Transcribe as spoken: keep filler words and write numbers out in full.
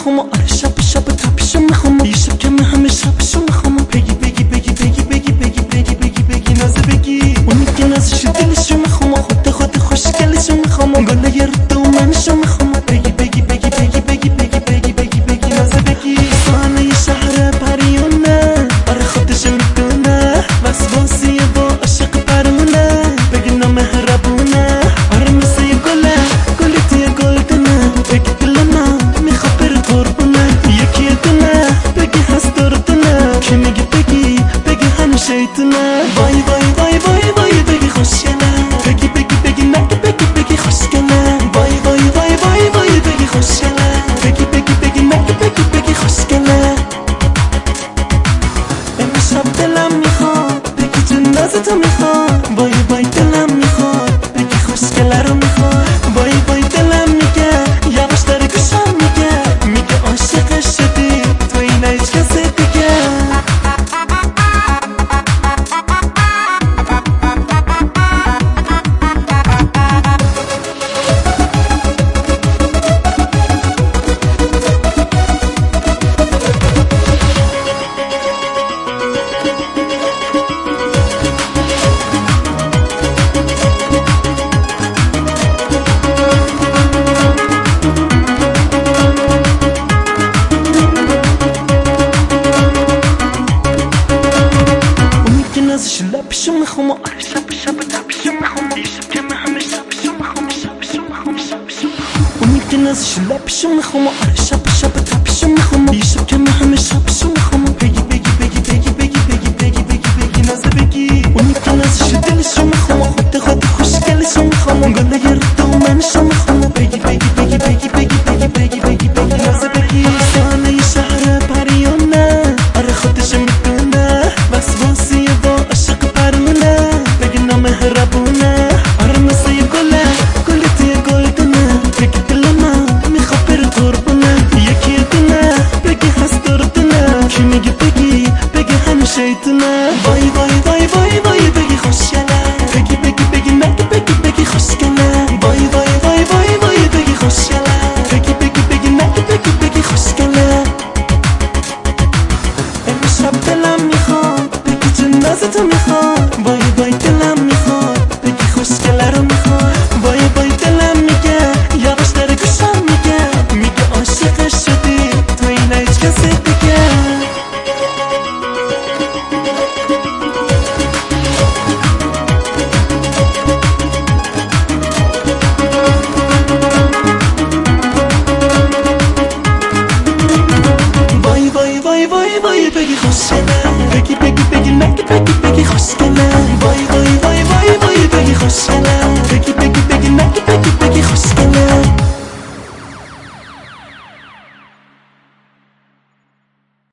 میخوام آره شب شب تپشو میخوام یه شب که من همه شبشو میخوام بگی بگی بگی بگی بگی بگی بگی بگی بگی نازه بگی اونی که نازش دلشو میخوام خود خود خوشگلشو میخوام گله یه رو منشو میخوام بگی بگی بگی بگی بگی بگی بگی بگی بگی نازه بگی خانه شهر پریونه آره خودش میدونه وسواسی با عشق پرونه بگی نامهربونه آره مثل یه گله گلی توی گلدونه بگی دل من میخواد بره قربونه یکی دونه بگی هست دردونه که میگی بگی بگی همه شیطونه وای وای وای وای وای بگی خوشگله بگی بگی بگی نگی بگی بگی خوشگله وای وای وای وای وای بگی خوشگله بگی بگی بگی نگی بگی بگی خوشگله امشب دلم میخواد بگی جنازتو میخواد وای وای دلم میخواد بگی خوشگله رو میخواد وای وای دلم میگه یواش داره گوشم میگه میگه عاشقش شدی تو این هیچ کسی دیگه نازش لبشو میخوام آره شب شب تپشو میخوام یه شب که من همه شبشو میخوام شبشو میخوام شبشو میخوام اونی که نازش لبشو میخوام آره شب شب تپشو میخوام یه شب که من همه شبشو میخوام بگی بگی بگی بگی بگی بگی بگی بگی بگی نازه بگی اونی که نازش دلشو میخوام خود خود خوشگلشو میخوام گله یه رو منشو میخوام بگی بگی بگی بگی بگی بگی بگی بگی بگی نازه بگی خانه شهر پریونه آره خودش میدونه وسواسی با عشق پرونه بگی نامهربونه آره مثل یه گله گلی توی گلدونه بگی دل من میخواد بره قربونه یکی دونه بگی هست دردونه که میگی بگی بگی همه شیطونه وای وای وای وای وای بگی خوشگله بگی بگی بگی نگی بگی بگی خوشگله وای وای وای وای وای بگی خوشگله بگی بگی بگی نگی بگی بگی خوشگله امشب دلم میخواد بگی جنازتو میخواد وای وای دلم میخواد بگی خوشگله رو میخواد وای وای دلم میگه یواش داره گوشم میگه میگه عاشقش شدی تو این هیچ کسی دیگه وای وای وای وای وای بگی خوشگله بگی بگی بگی نگی بگی بگی خوشگله